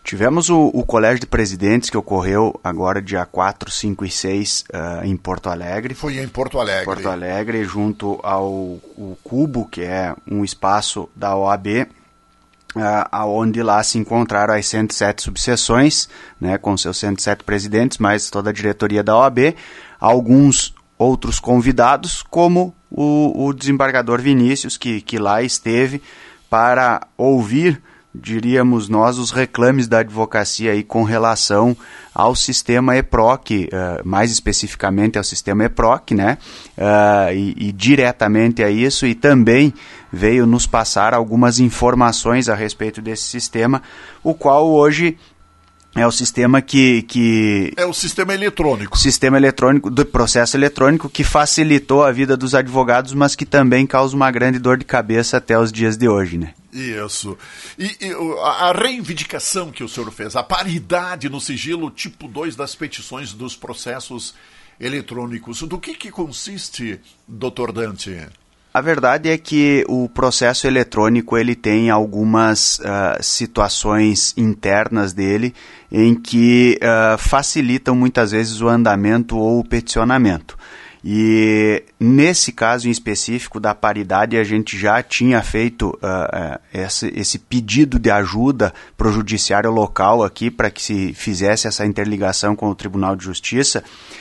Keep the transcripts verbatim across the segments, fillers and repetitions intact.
Tivemos o, o Colégio de Presidentes, que ocorreu agora dia quatro, cinco e seis uh, em Porto Alegre. Foi em Porto Alegre. Porto Alegre, junto ao o Cubo, que é um espaço da O A B, uh, onde lá se encontraram as cento e sete subseções, né, com seus cento e sete presidentes, mais toda a diretoria da O A B, alguns outros convidados, como o, o desembargador Vinícius, que, que lá esteve para ouvir, diríamos nós, os reclames da advocacia aí com relação ao sistema EPROC, uh, mais especificamente ao sistema EPROC, né, uh, e, e diretamente a isso, e também veio nos passar algumas informações a respeito desse sistema, o qual hoje é o sistema que, que... É o sistema eletrônico. Sistema eletrônico, do processo eletrônico, que facilitou a vida dos advogados, mas que também causa uma grande dor de cabeça até os dias de hoje, né? Isso. E, e a reivindicação que o senhor fez, a paridade no sigilo tipo dois das petições dos processos eletrônicos, do que, que consiste, doutor Dante? A verdade é que o processo eletrônico ele tem algumas uh, situações internas dele em que uh, facilitam muitas vezes o andamento ou o peticionamento. E nesse caso em específico da paridade, a gente já tinha feito uh, uh, esse, esse pedido de ajuda para o judiciário local aqui, para que se fizesse essa interligação com o Tribunal de Justiça,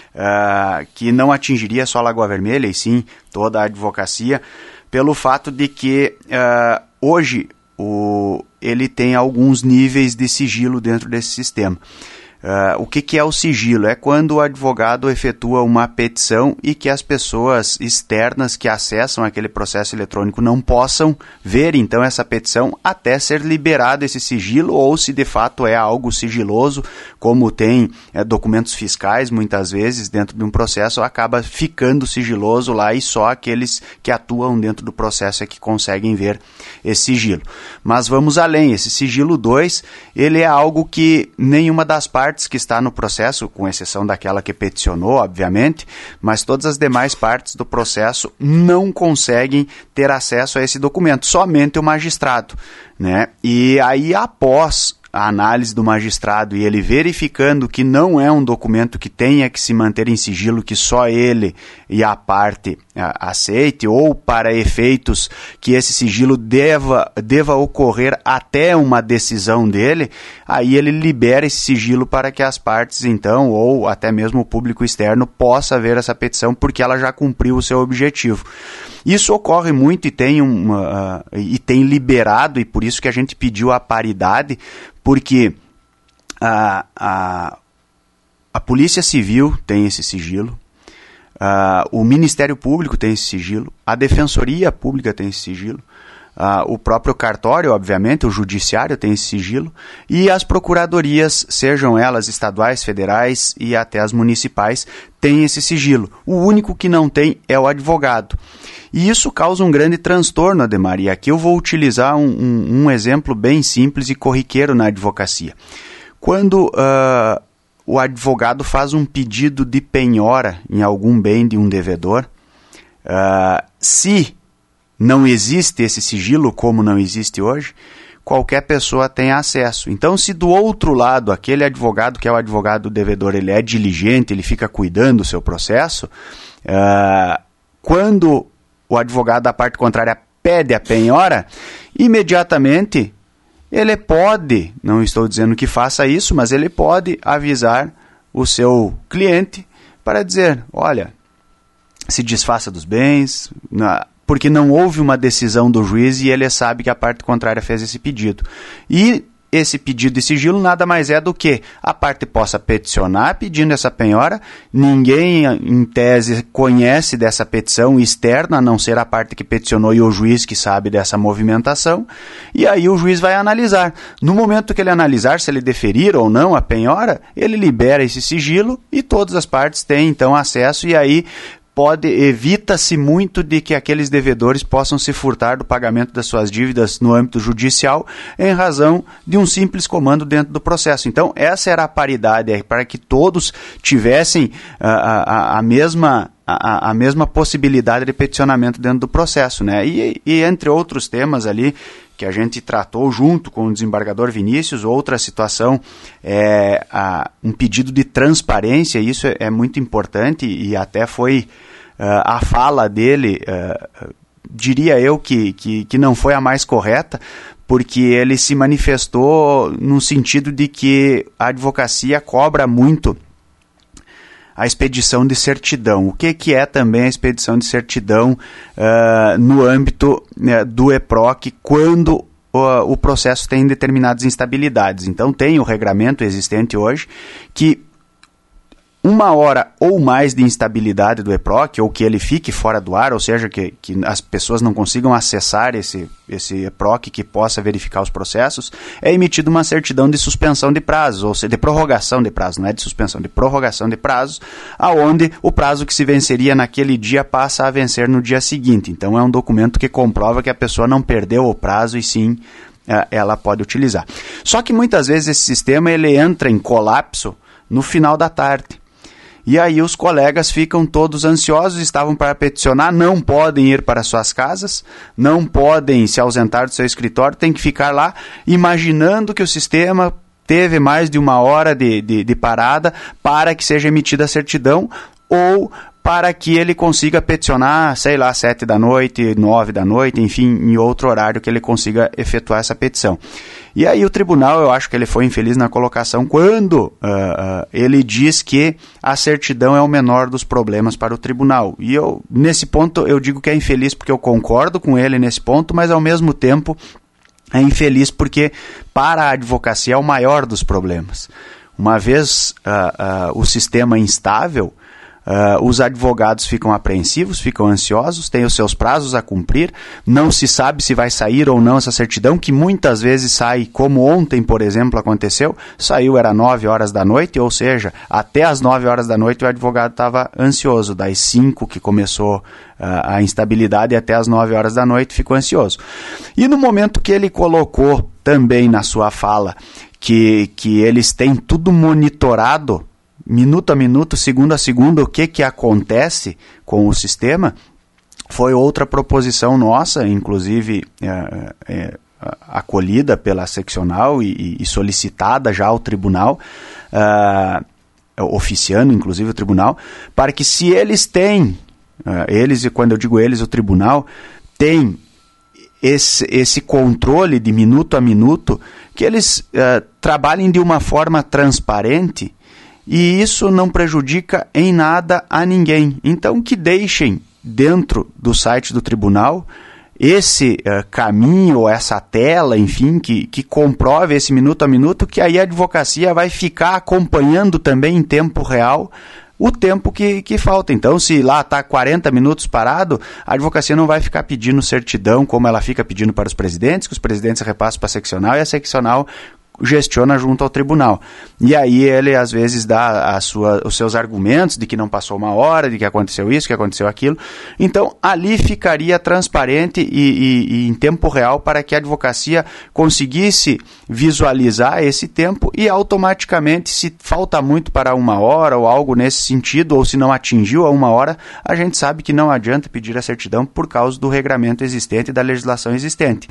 uh, que não atingiria só a Lagoa Vermelha, e sim toda a advocacia, pelo fato de que uh, hoje o, ele tem alguns níveis de sigilo dentro desse sistema. Uh, o que, que é o sigilo? É quando o advogado efetua uma petição e que as pessoas externas que acessam aquele processo eletrônico não possam ver, então, essa petição até ser liberado esse sigilo, ou se de fato é algo sigiloso, como tem é, documentos fiscais, muitas vezes, dentro de um processo, acaba ficando sigiloso lá e só aqueles que atuam dentro do processo é que conseguem ver esse sigilo. Mas vamos além, esse sigilo dois, ele é algo que nenhuma das partes que está no processo, com exceção daquela que peticionou, obviamente, mas todas as demais partes do processo não conseguem ter acesso a esse documento, somente o magistrado, né? E aí, após a análise do magistrado e ele verificando que não é um documento que tenha que se manter em sigilo, que só ele e a parte a, aceite, ou para efeitos que esse sigilo deva, deva ocorrer até uma decisão dele, aí ele libera esse sigilo para que as partes, então, ou até mesmo o público externo, possa ver essa petição, porque ela já cumpriu o seu objetivo. Isso ocorre muito e tem, uma, uh, e tem liberado, e por isso que a gente pediu a paridade, porque a, a, a Polícia Civil tem esse sigilo, uh, o Ministério Público tem esse sigilo, a Defensoria Pública tem esse sigilo, uh, o próprio cartório, obviamente, o Judiciário tem esse sigilo, e as procuradorias, sejam elas estaduais, federais e até as municipais, têm esse sigilo. O único que não tem é o advogado. E isso causa um grande transtorno, Ademar, e aqui eu vou utilizar um, um, um exemplo bem simples e corriqueiro na advocacia. Quando uh, o advogado faz um pedido de penhora em algum bem de um devedor, uh, se não existe esse sigilo, como não existe hoje, qualquer pessoa tem acesso. Então, se do outro lado, aquele advogado que é o advogado do devedor, ele é diligente, ele fica cuidando do seu processo, uh, quando o advogado da parte contrária pede a penhora, imediatamente ele pode, não estou dizendo que faça isso, mas ele pode avisar o seu cliente para dizer, olha, se desfaça dos bens, porque não houve uma decisão do juiz e ele sabe que a parte contrária fez esse pedido. E esse pedido de sigilo nada mais é do que a parte possa peticionar pedindo essa penhora, ninguém em tese conhece dessa petição externa, a não ser a parte que peticionou e o juiz que sabe dessa movimentação, e aí o juiz vai analisar. No momento que ele analisar se ele deferir ou não a penhora, ele libera esse sigilo e todas as partes têm então acesso, e aí pode, evita-se muito de que aqueles devedores possam se furtar do pagamento das suas dívidas no âmbito judicial em razão de um simples comando dentro do processo. Então, essa era a paridade, é, para que todos tivessem a, a, a mesma... A, a mesma possibilidade de peticionamento dentro do processo, né? E, e entre outros temas ali que a gente tratou junto com o desembargador Vinícius. Outra situação é a, um pedido de transparência, isso é, é muito importante, e até foi uh, a fala dele, uh, diria eu que, que, que não foi a mais correta, porque ele se manifestou no sentido de que a advocacia cobra muito a expedição de certidão. O que, que é também a expedição de certidão uh, no âmbito uh, do E P R O C quando uh, o processo tem determinadas instabilidades? Então tem o regramento existente hoje que uma hora ou mais de instabilidade do E P R O C, ou que ele fique fora do ar, ou seja, que, que as pessoas não consigam acessar esse, esse E P R O C que possa verificar os processos, é emitida uma certidão de suspensão de prazos, ou seja, de prorrogação de prazos, não é de suspensão, de prorrogação de prazos, aonde o prazo que se venceria naquele dia passa a vencer no dia seguinte. Então é um documento que comprova que a pessoa não perdeu o prazo e sim ela pode utilizar. Só que muitas vezes esse sistema ele entra em colapso no final da tarde. E aí os colegas ficam todos ansiosos, estavam para peticionar, não podem ir para suas casas, não podem se ausentar do seu escritório, tem que ficar lá imaginando que o sistema teve mais de uma hora de, de, de parada para que seja emitida a certidão, ou para que ele consiga peticionar, sei lá, sete da noite, nove da noite, enfim, em outro horário que ele consiga efetuar essa petição. E aí o tribunal, eu acho que ele foi infeliz na colocação quando uh, uh, ele diz que a certidão é o menor dos problemas para o tribunal. E eu, nesse ponto, eu digo que é infeliz porque eu concordo com ele nesse ponto, mas ao mesmo tempo é infeliz porque para a advocacia é o maior dos problemas. Uma vez uh, uh, o sistema instável, Uh, os advogados ficam apreensivos, ficam ansiosos, têm os seus prazos a cumprir, não se sabe se vai sair ou não essa certidão, que muitas vezes sai, como ontem, por exemplo, aconteceu, saiu, era nove horas da noite, ou seja, até as nove horas da noite o advogado estava ansioso, das cinco que começou uh, a instabilidade até as nove horas da noite ficou ansioso. E no momento que ele colocou também na sua fala que, que eles têm tudo monitorado, minuto a minuto, segundo a segundo, o que, que acontece com o sistema, foi outra proposição nossa, inclusive é, é, acolhida pela seccional e, e solicitada já ao tribunal, uh, oficiando inclusive o tribunal, para que se eles têm, uh, eles, e quando eu digo eles, o tribunal, tem esse, esse controle de minuto a minuto, que eles uh, trabalhem de uma forma transparente, e isso não prejudica em nada a ninguém. Então que deixem dentro do site do tribunal esse uh, caminho, essa tela, enfim, que, que comprove esse minuto a minuto, que aí a advocacia vai ficar acompanhando também em tempo real o tempo que, que falta. Então, se lá está quarenta minutos parado, a advocacia não vai ficar pedindo certidão, como ela fica pedindo para os presidentes, que os presidentes repassam para a seccional e a seccional gestiona junto ao tribunal. E aí ele, às vezes, dá a sua, os seus argumentos de que não passou uma hora, de que aconteceu isso, que aconteceu aquilo. Então, ali ficaria transparente e, e, e em tempo real para que a advocacia conseguisse visualizar esse tempo e automaticamente, se falta muito para uma hora ou algo nesse sentido, ou se não atingiu a uma hora, a gente sabe que não adianta pedir a certidão por causa do regramento existente e da legislação existente.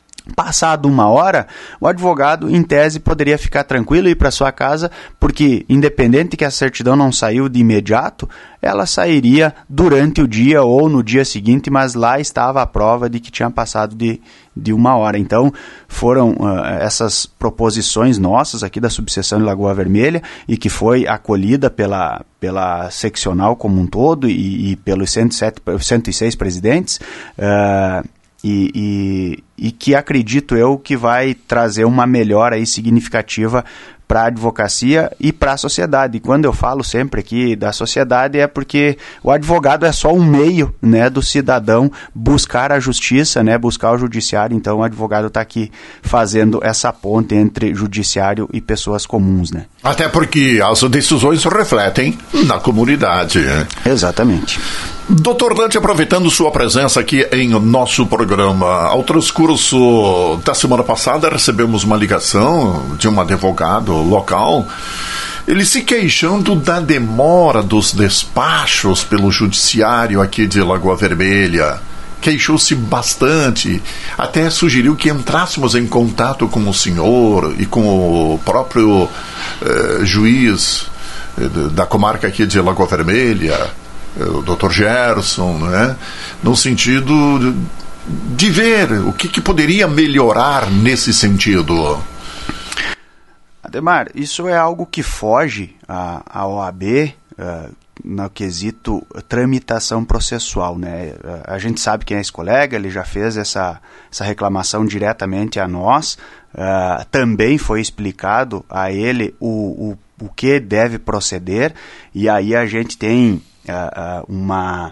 Passado uma hora, o advogado, em tese, poderia ficar tranquilo e ir para sua casa, porque, independente que a certidão não saiu de imediato, ela sairia durante o dia ou no dia seguinte, mas lá estava a prova de que tinha passado de, de uma hora. Então, foram uh, essas proposições nossas aqui da subseção de Lagoa Vermelha e que foi acolhida pela, pela seccional como um todo e, e pelos cento e sete, cento e seis presidentes, uh, E, e, e que acredito eu que vai trazer uma melhora aí significativa para a advocacia e para a sociedade. E quando eu falo sempre aqui da sociedade é porque o advogado é só um meio, né, do cidadão buscar a justiça, né, buscar o judiciário. Então o advogado está aqui fazendo essa ponte entre judiciário e pessoas comuns, né? Até porque as decisões refletem na comunidade. Né? Exatamente. doutor Dante, aproveitando sua presença aqui em nosso programa, ao transcurso da semana passada recebemos uma ligação de um advogado local, ele se queixando da demora dos despachos pelo judiciário aqui de Lagoa Vermelha. queixou-se bastante, até sugeriu que entrássemos em contato com o senhor e com o próprio eh, juiz eh, da comarca aqui de Lagoa Vermelha, eh, o doutor Gerson, né, no sentido de, de ver o que, que poderia melhorar nesse sentido. Ademar, isso é algo que foge à, à O A B, uh, no quesito tramitação processual, né? A gente sabe quem é esse colega, ele já fez essa, essa reclamação diretamente a nós, uh, também foi explicado a ele o, o, o que deve proceder, e aí a gente tem uh, uh, uma,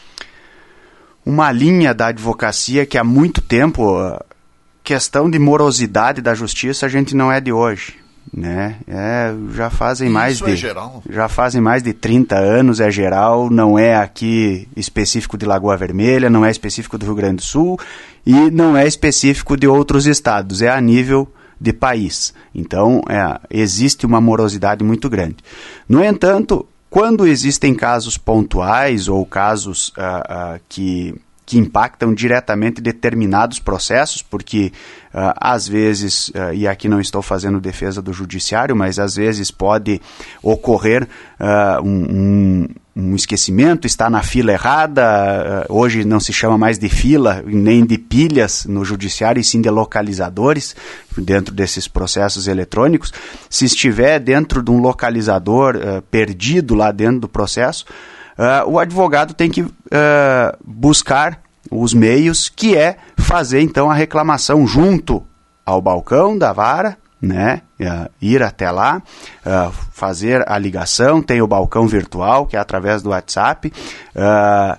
uma linha da advocacia que há muito tempo, uh, questão de morosidade da justiça, a gente não é de hoje. Né? É, já fazem mais Isso de é geral. já fazem mais de trinta anos, é geral, não é aqui específico de Lagoa Vermelha, não é específico do Rio Grande do Sul e não é específico de outros estados, é a nível de país. Então, é, existe uma morosidade muito grande. No entanto, quando existem casos pontuais ou casos uh, uh, que que impactam diretamente determinados processos, porque uh, às vezes, uh, e aqui não estou fazendo defesa do judiciário, mas às vezes pode ocorrer uh, um, um, um esquecimento, está na fila errada, uh, hoje não se chama mais de fila, nem de pilhas no judiciário, e sim de localizadores dentro desses processos eletrônicos. Se estiver dentro de um localizador uh, perdido lá dentro do processo, Uh, o advogado tem que uh, buscar os meios, que é fazer então a reclamação junto ao balcão da vara, né? Uh, ir até lá, uh, fazer a ligação, tem o balcão virtual, que é através do WhatsApp. Uh,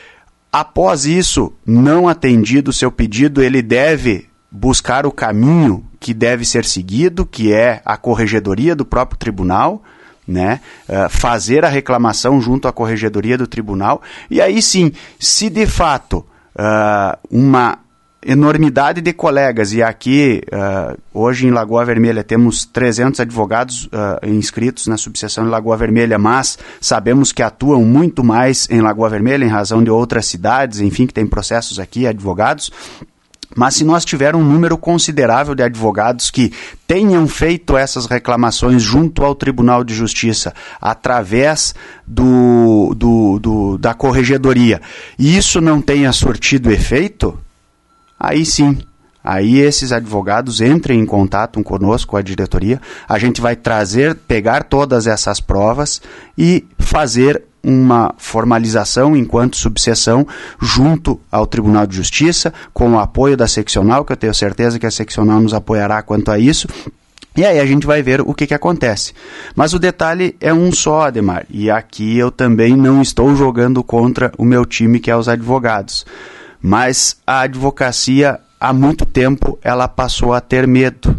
após isso, não atendido o seu pedido, ele deve buscar o caminho que deve ser seguido, que é a corregedoria do próprio tribunal, né, uh, fazer a reclamação junto à corregedoria do tribunal, e aí sim, se de fato uh, uma enormidade de colegas, e aqui uh, hoje em Lagoa Vermelha temos trezentos advogados uh, inscritos na subseção de Lagoa Vermelha, mas sabemos que atuam muito mais em Lagoa Vermelha em razão de outras cidades, enfim, que tem processos aqui, advogados. Mas se nós tivermos um número considerável de advogados que tenham feito essas reclamações junto ao Tribunal de Justiça através do, do, do, da corregedoria, e isso não tenha surtido efeito, aí sim, aí esses advogados entrem em contato conosco, com a diretoria, a gente vai trazer, pegar todas essas provas e fazer uma formalização enquanto subseção junto ao Tribunal de Justiça, com o apoio da seccional, que eu tenho certeza que a seccional nos apoiará quanto a isso, e aí a gente vai ver o que, que acontece. Mas o detalhe é um só, Ademar, e aqui eu também não estou jogando contra o meu time, que é os advogados, mas a advocacia, há muito tempo, ela passou a ter medo.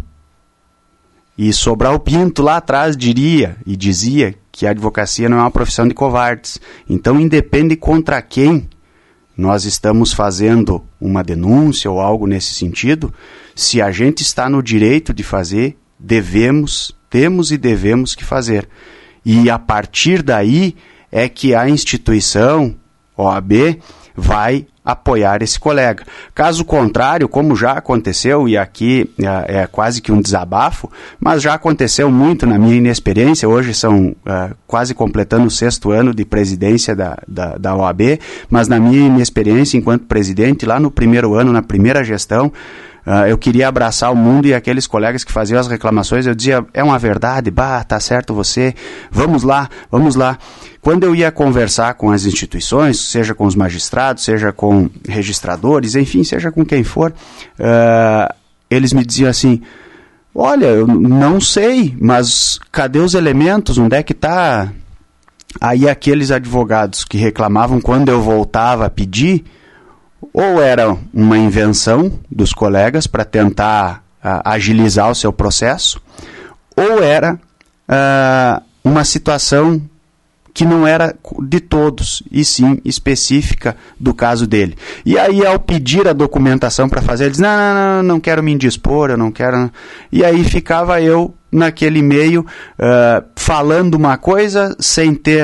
E Sobral Pinto lá atrás diria e dizia que a advocacia não é uma profissão de covardes. Então, independe contra quem nós estamos fazendo uma denúncia ou algo nesse sentido, se a gente está no direito de fazer, devemos, temos e devemos que fazer. E a partir daí é que a instituição, O A B, vai apoiar esse colega. Caso contrário, como já aconteceu, e aqui é, é quase que um desabafo, mas já aconteceu muito na minha inexperiência, hoje são é, quase completando o sexto ano de presidência da, da, da O A B, mas na minha inexperiência enquanto presidente, lá no primeiro ano, na primeira gestão, Uh, eu queria abraçar o mundo, e aqueles colegas que faziam as reclamações, eu dizia, é uma verdade, bah, tá certo você, vamos lá, vamos lá. Quando eu ia conversar com as instituições, seja com os magistrados, seja com registradores, enfim, seja com quem for, uh, eles me diziam assim, olha, eu não sei, mas cadê os elementos, onde é que está? Aí aqueles advogados que reclamavam quando eu voltava a pedir, ou era uma invenção dos colegas para tentar uh, agilizar o seu processo, ou era uh, uma situação que não era de todos, e sim específica do caso dele. E aí, ao pedir a documentação para fazer, ele diz, não, não, não, não quero me indispor, eu não quero... E aí ficava eu naquele meio uh, falando uma coisa sem ter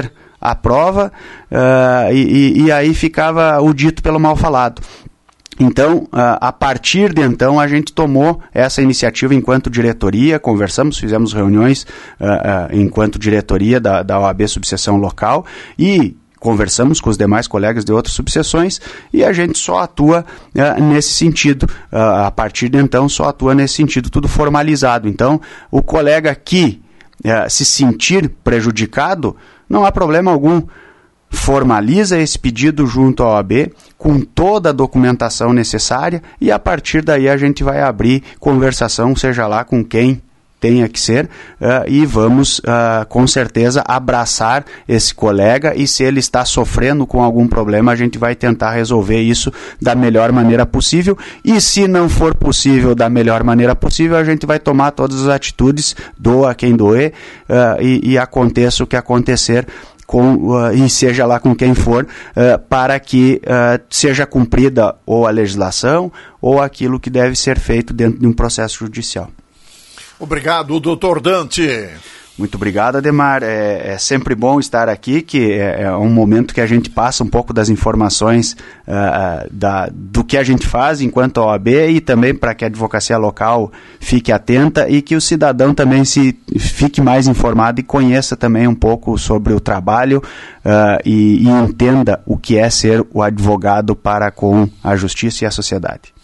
a prova uh, e, e aí ficava o dito pelo mal falado. Então, a partir de então, a gente tomou essa iniciativa enquanto diretoria, conversamos, fizemos reuniões uh, uh, enquanto diretoria da, da O A B Subseção Local e conversamos com os demais colegas de outras subseções e a gente só atua uh, nesse sentido. Uh, a partir de então, só atua nesse sentido, tudo formalizado. Então, o colega que uh, se sentir prejudicado, não há problema algum. Formaliza esse pedido junto à O A B com toda a documentação necessária e a partir daí a gente vai abrir conversação, seja lá com quem tenha que ser, uh, e vamos uh, com certeza abraçar esse colega e se ele está sofrendo com algum problema a gente vai tentar resolver isso da melhor maneira possível e se não for possível da melhor maneira possível a gente vai tomar todas as atitudes, doa quem doer uh, e, e aconteça o que acontecer Com, uh, e seja lá com quem for, uh, para que uh, seja cumprida ou a legislação ou aquilo que deve ser feito dentro de um processo judicial. Obrigado, doutor Dante. Muito obrigado, Ademar. É, é sempre bom estar aqui, que é, é um momento que a gente passa um pouco das informações uh, da, do que a gente faz enquanto O A B e também para que a advocacia local fique atenta e que o cidadão também se fique mais informado e conheça também um pouco sobre o trabalho uh, e, e entenda o que é ser o advogado para com a justiça e a sociedade.